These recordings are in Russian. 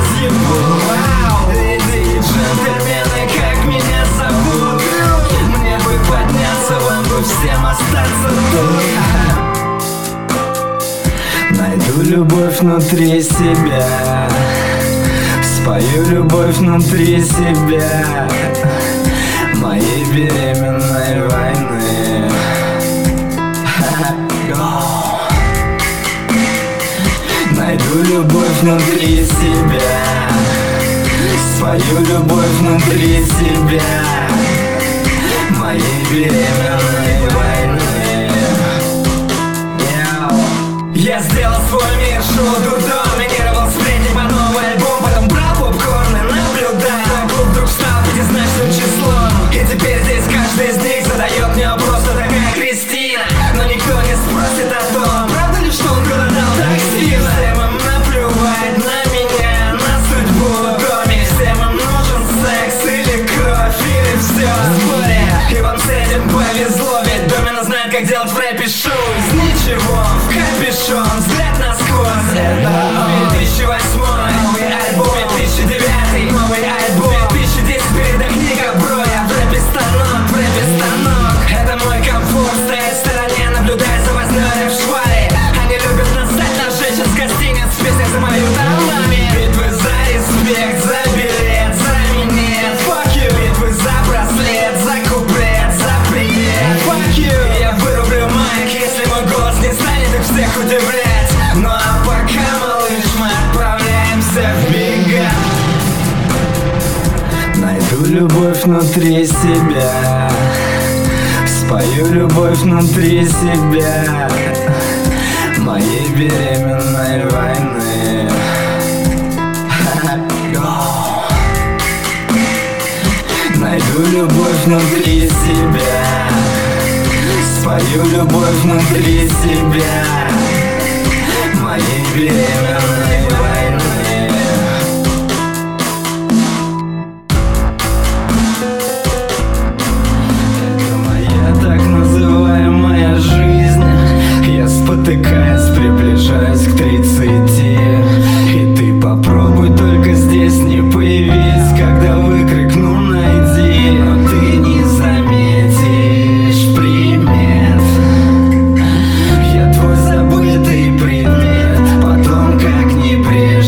разъебу. Леди и джентльмены, как меня зовут? Мне бы подняться, вам бы всем остаться тут. Найду любовь внутри себя, спою любовь внутри себя, моей беременной войны. Найду любовь внутри себя, свою любовь внутри себя, моей беременной войны. Я сделал свой мир, шел дурдом, минировал сплетни по новый альбом, потом брал попкорн и наблюдал. Клуб вдруг стал пятизначным числом, и теперь здесь каждый из них задает мне вопрос, кто такая Кристина. Но никто не спросит о том, правда ли, что он голодал так сильно. Всем им наплевать на меня, на судьбу в доме. Всем им нужен секс или кровь, или все горе. И вам с этим повезло, ведь Домина знает, как делать в рэпе шоу. Из ничего в капюшон, взгляд насквозь. Это 2008, новый альбом, 2009, новый альбом, 2010, передохни, как бро, я в рэпе станок, в рэпе станок. Это мой комфорт, стоять в стороне, наблюдая за вознёй в шваре. Они любят насать на женщин с гостиниц, песни за мою домами. Битвы за респект, за билет, за минет, fuck you. Битвы за браслет, за куплет, за привет, fuck you. Я вырублю майк, если мой голос не станет их всех удивлять. Ну а пока, малыш, мы отправляемся в бега. Найду любовь внутри себя, спою любовь внутри себя, моей беременной войны. Найду любовь внутри себя, спою любовь внутри себя, моей беременной войны. Это моя так называемая жизнь. Я спотыкаясь, приближаюсь к 30. И ты попробуй только здесь не появись, когда выкрикну найди. Но ты не заметишь примет. Я твой забытый предмет, потом как не прежде.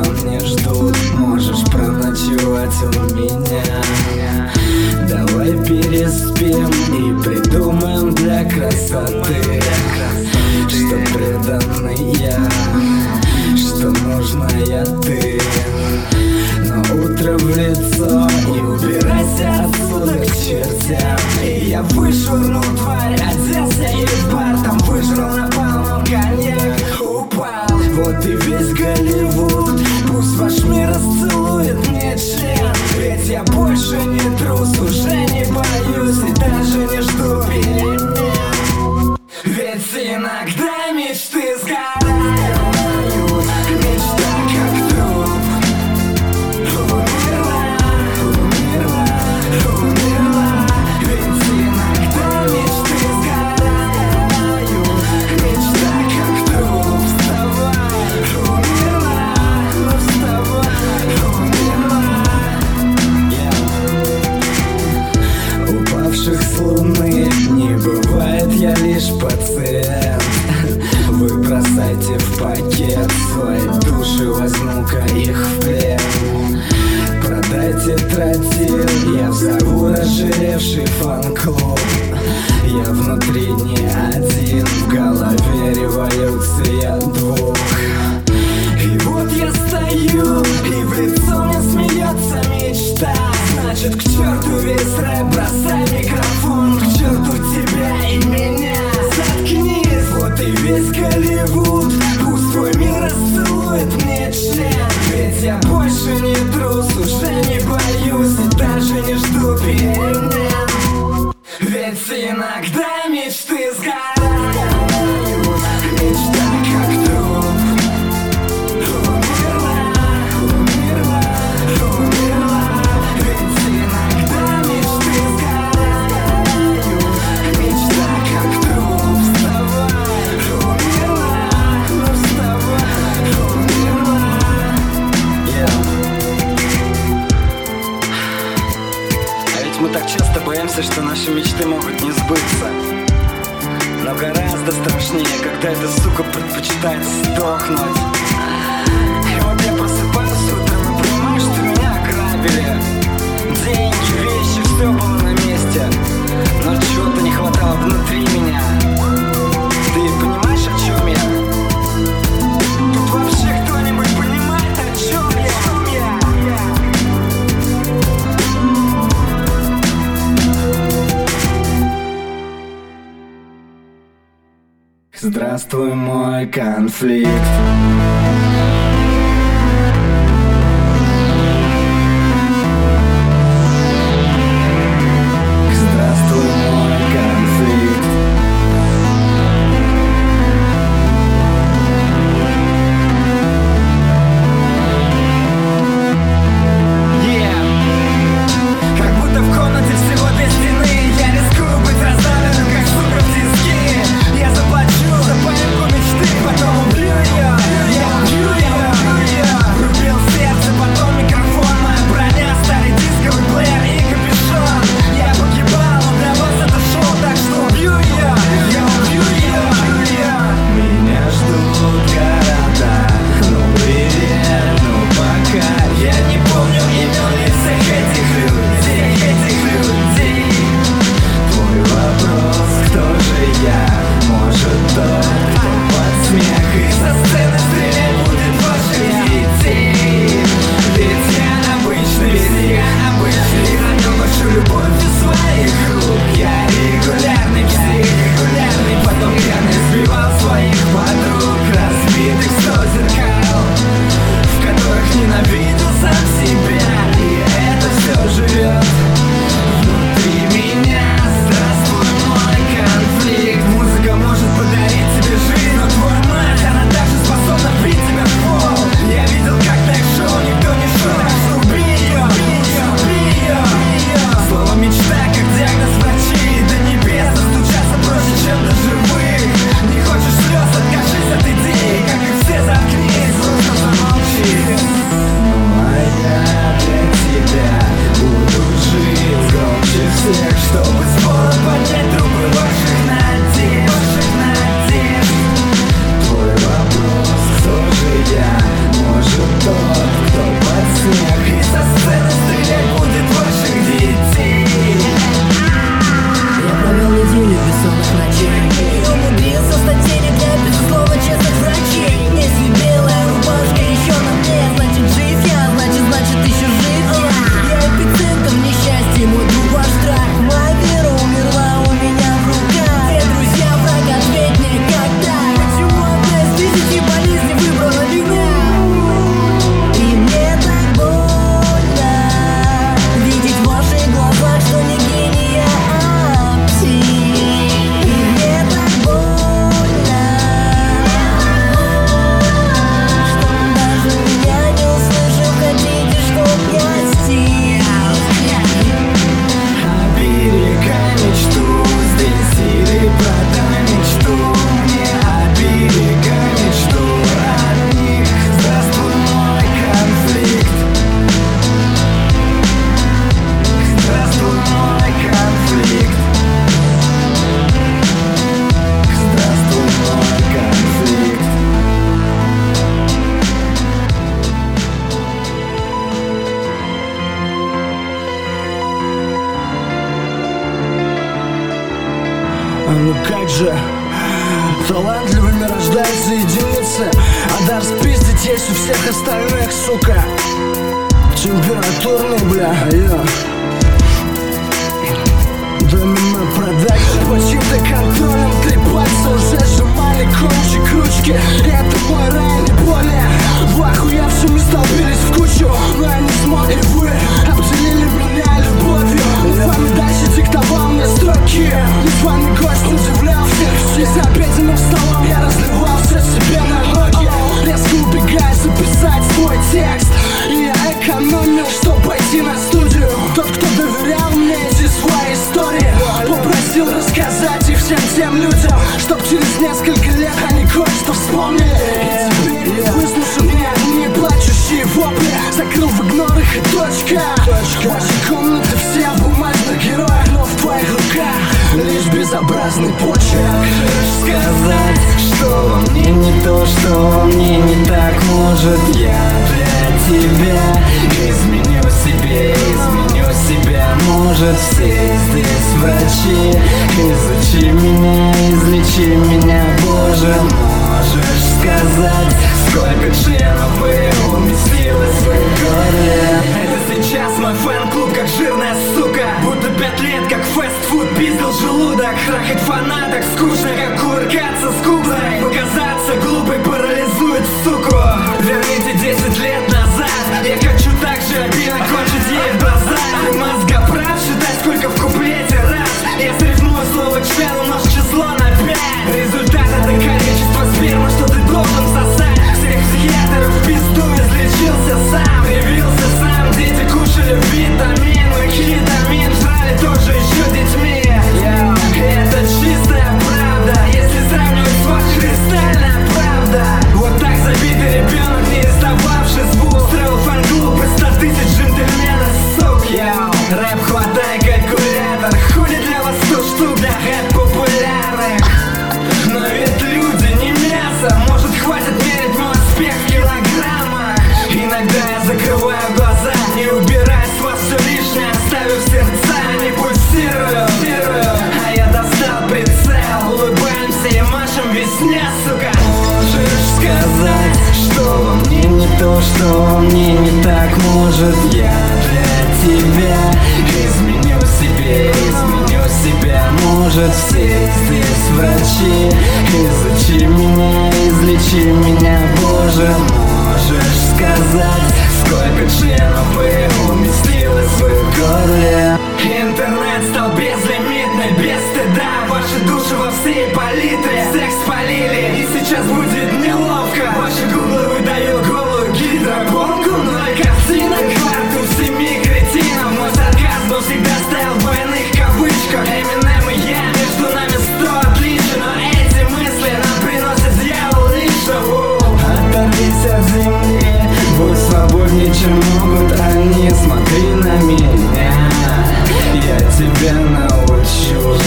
там не ждут. Можешь проночевать у меня. Давай переспим и придумаем для красоты, что преданный я, что нужная ты. Но утро в лицо и убирайся отсюда к чертям. И я вышвырну тварь, оделся и в бар там выжрал напалмом коньяк. Упал, вот и весь Голливуд. Пусть ваш мир расцелует мне член. Ведь я больше не трус, уже не боюсь и даже не жду перемен. Ведь иногда мечты сгорают, мечта как труп. Умерла, ведь иногда мечты сгорают, мечта как труп. Вставай, умерла, ну вставай, умерла. Упавших с луны не бывает, я лишь пациент. Вы бросайте в пакет свои души, возьму-ка их в плен. Продайте тротил, я взорву разжиревший фан-клуб. Я внутри не один, в голове революция двух. И вот я стою, и в лицо мне смеется мечта. Значит, к черту весь рэп, бросай микрофон, к черту тебя и меня. Заткнись, вот и весь Голливуд. Пусть твой мир расцелует мне член. Ведь я больше не трус, уже не боюсь и даже не жду перемен. Ведь иногда мечты сгорают, мечта как труп. Умерла, ведь иногда мечты сгорают, мечта как труп. Вставай, умерла, ну вставай, умерла. А ведь мы так часто боимся, что наши мечты могут не сбыться. Но гораздо страшнее, когда эта сука предпочитает сдохнуть. И вот я просыпаюсь утром и понимаю, что меня ограбили. Деньги, вещи, все было на месте. Но чего-то не хватало внутри меня. Ты понимаешь, о чем я? Тут вообще кто-нибудь понимает, о чем я? Здравствуй, мой конфликт. Здравствуй, мой конфликт. Как будто в комнате всего две стены. Я рискую быть раздавленным, как сука в тиски. Я заплачу за поимку мечты, потом убью ее. Ну как же, талантливыми рождаются единицы, а дар спиздить есть у всех остальных, сука. Температурный, бля, Домино продакшн. Под чьим-то контролем 3 пальца уже сжимали кончик ручки. Это мой рай, не более. В охуевшими столбились в кучу, но я не смог, и вы обделили меня любовью. Вами дальше диктовал мне строки. Незваный гость удивлял всех. За обеденным столом я разливался себе на ноги, резко убегая записать свой текст. И я экономил, чтобы пойти на студию. Тот, кто доверял мне эти свои истории, попросил рассказать их всем тем людям, чтоб через несколько лет они кое-что вспомнили. И теперь, выслушав мне одни плачущие вопли, закрыл в игнорах и точка. Ваши комнаты все в бумажных героях, но в твоих руках лишь безобразный почерк. Сказать, что во мне не то, что во мне не так. Может, я для тебя изменю себя. Может, все здесь врачи. Изучи меня, излечи меня, Боже. Можешь сказать, сколько членов бы уместилось в горле. Это сейчас мой фэн-клуб, как жирная сука. Будто 5 лет, как фастфуд, пиздил желудок. Трахать фанаток скучно, как кувыркаться с куклой. Показаться глупой парализует суку. Верните 10 лет назад. Я хочу так же обильно кончить ей в глаза. Ты мозгоправ, считай, сколько в куплете раз. Я срифмую слово член, умножь число на 5. Результат — это количество спермы, что ты должен сосать. Всех психиатров в пизду излечился сам. Явился сам, дети кушали витамин. И кетамин жрали тоже еще детьми. Это чистая правда, если сравнивать с вашей кристальная правда. Вот так забитый ребенок, не рисовавший звук, строил фан-клуб из 100 тысяч джентльменов, сук. Рэп, хватай калькулятор. Хули для вас 100 штук для рэп-популярных. Но ведь люди не мясо. Может, хватит мерить мой успех в килограммах. Иногда я закрываю глаза и убираю с вас все лишнее, оставив сердца, не пульсирую. А я достал прицел, улыбаемся и машем весне, сука. Можешь сказать, что во мне не то, что во мне не так. Может, я для тебя изменю себя. Может, все здесь врачи. Изучи меня, излечи меня, Боже. Можешь сказать, сколько членов бы уместилось в горле. Интернет стал безлимитный, без стыда. Ваши души во всей палитре секс полили, и сейчас будет неловко. Ваши гуглы выдают голую гидропонку. Но и картина, кварту 7 кретинов. Мой сарказм всегда стоял в двойных кавычках. Эминем и я, между нами 100 отличий. Но эти мысли нам приносят дьявол лично. Оторвись от земли, будь свободнее, чем могут они. Смотри на меня, я тебя научу.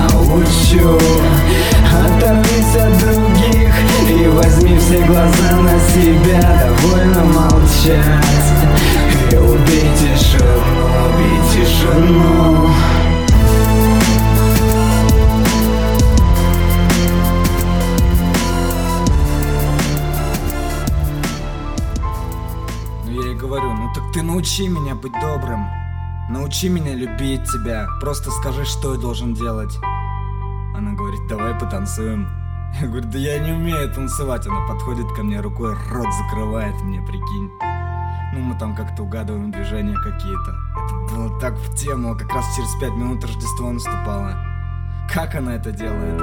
Оторвись от других и возьми все глаза на себя. Довольно молчать и убей тишину. Ну я ей говорю, ну так ты научи меня быть добрым. Научи меня любить тебя. Просто скажи, что я должен делать. Она говорит, давай потанцуем. Я говорю, да я не умею танцевать. Она подходит ко мне, рукой рот закрывает мне, прикинь. Ну мы там как-то угадываем движения какие-то. Это было так в тему, как раз через 5 минут Рождество наступало. Как она это делает?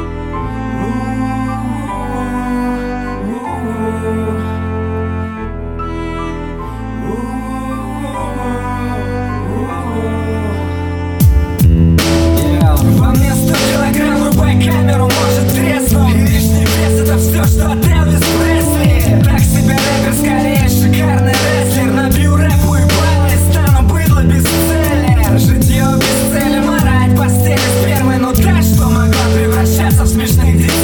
Во мне 100 килограмм, врубай камеру, может треснуть. И лишний вес — это все, что от Элвис Пресли. Так себе рэпер, скорее шикарный рестлер. Набью рэпу и баллы, стану быдло бестселлер. Житье без цели, морать постели спермой. Ну та, что могла превращаться в смешных детей.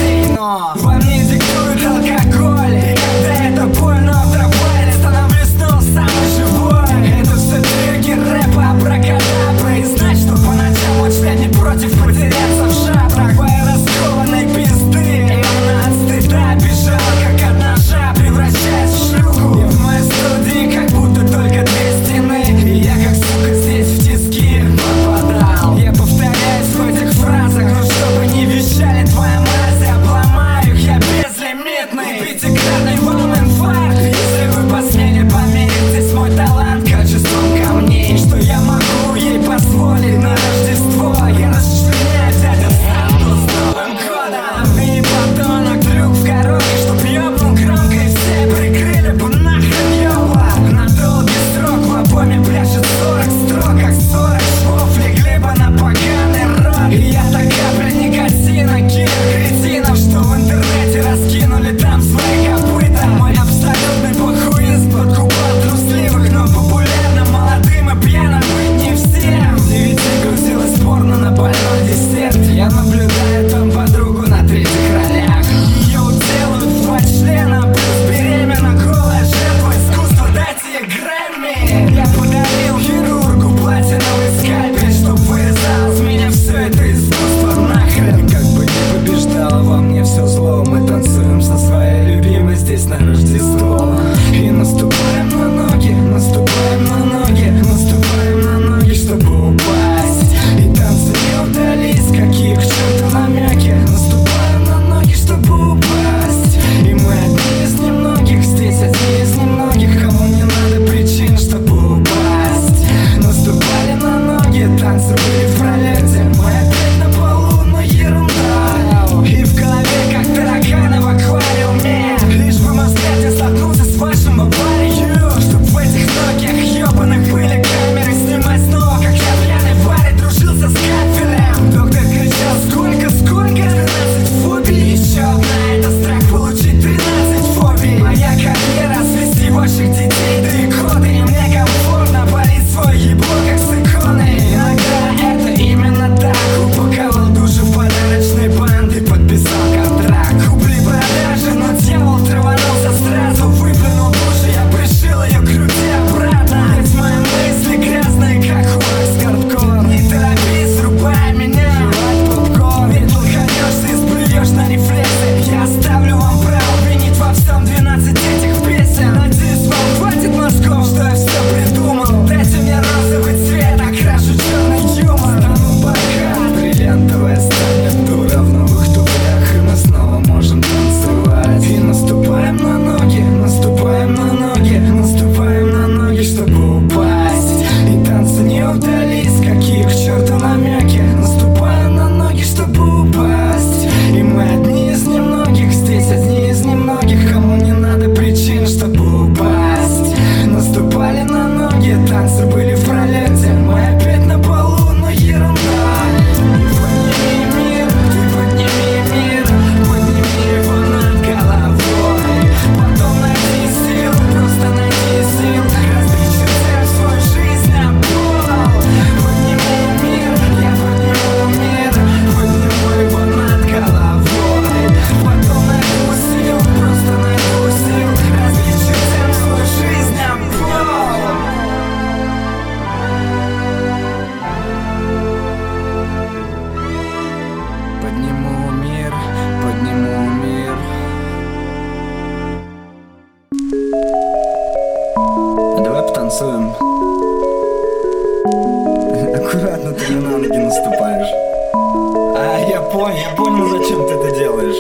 потанцуем. Аккуратно, ты мне на ноги наступаешь. Я понял, зачем ты это делаешь.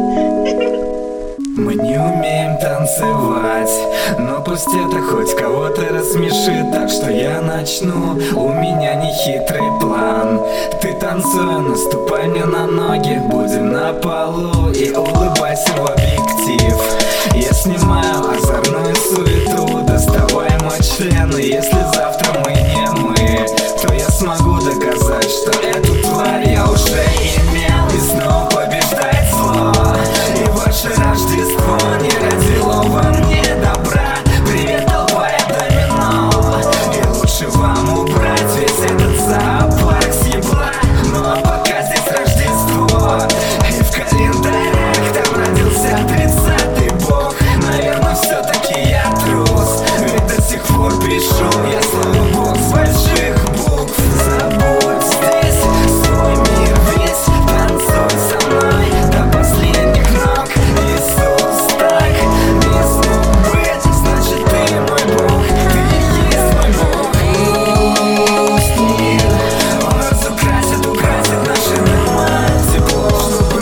Мы не умеем танцевать, но пусть это хоть кого-то рассмешит. Так что я начну, у меня нехитрый план. Ты танцуй, наступай мне на ноги, будем на полу и улыбайся в объектив. Я снимаю озорную суету, доставай мой член. И если завтра мы не мы, то я смогу доказать, что эту тварь я уже имел. И снова побеждает зло, и ваше Рождество не родило во мне добра. Привет, толпа, это домино, и лучше вам убрать весь этот зоопарк с ебла. Ну а пока здесь Рождество, и в календарях там родился 30-й бог. Наверное, все-таки я трус, ведь до сих пор пишу я слово Бог с больших букв. Забудь здесь свой мир весь, танцуй со мной до последних ног. Иисус так не смог быть, значит ты мой Бог, ты и есть мой Бог. Пусть мир, он разукрасит наши дома тепло, чтобы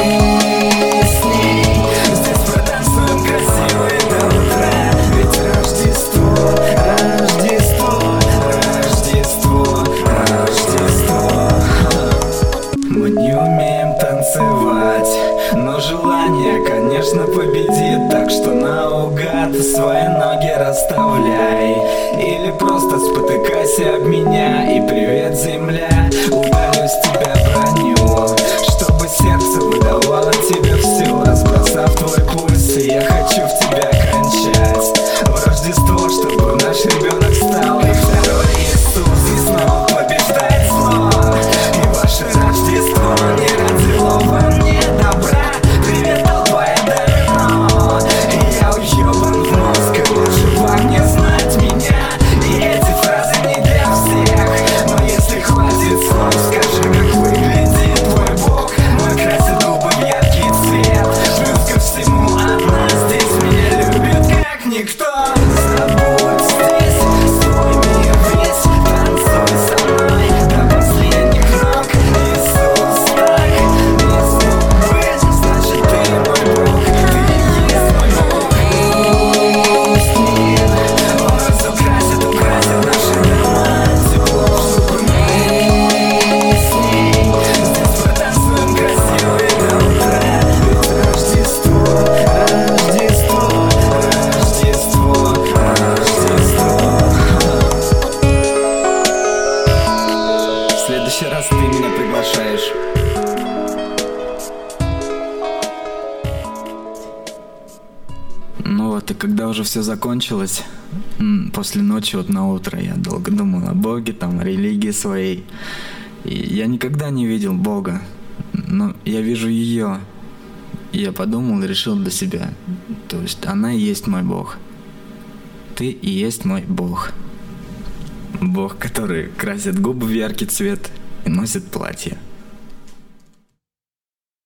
мы с ней здесь протанцуем красиво и до утра. Ведь Рождество, Рождество, Рождество, Рождество. Мы не умеем танцевать, но желание, конечно, победит. Так что наугад свои ноги расставляй, или просто спотыкайся об меня. И привет, земля, удалю с тебя броню, чтобы сердце выдавало тебе всю, разбросав твой пульс. И я хочу в тебя кончать в Рождество, чтобы наш ребенок стал и второй Иисус. И снова побеждает зло, и ваше Рождество не родило во мне добра. Привет, толпа, это домино, и я уебан в мозг, и лучше вам не знать меня. И эти фразы не для всех, но если хватит слов, скажи, как выглядит твой Бог. Мой красит губы в яркий цвет, плюс ко всему она здесь меня любит как никто. Забудь здесь свой мир весь, танцуй со мной до последних ног. Иисус так не смог быть, значит ты мой Бог, ты и есть мой Бог. Пусть мир, он украсит наши дома тепло, чтобы мы с ней здесь протанцуем красиво и до утра. Ведь Рождество, Рождество, Рождество, Рождество. В следующий раз ты меня приглашаешь. Ну вот, и когда уже все закончилось, после ночи вот на утро я долго думал о Боге, там, о религии своей. И я никогда не видел Бога, но я вижу ее. И я подумал и решил для себя, то есть она и есть мой Бог. Ты и есть мой Бог. Бог, который красит губы в яркий цвет и носит платье.